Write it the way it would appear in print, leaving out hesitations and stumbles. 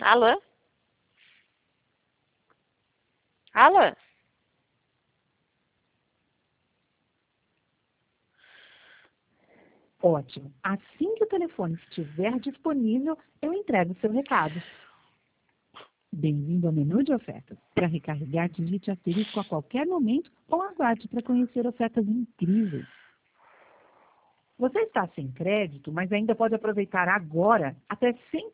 Alô? Alô? Ótimo. Assim que o telefone estiver disponível, eu entrego o seu recado. Bem-vindo ao menu de ofertas. Para recarregar, digite asterisco a qualquer momento ou aguarde para conhecer ofertas incríveis. Você está sem crédito, mas ainda pode aproveitar agora até 100%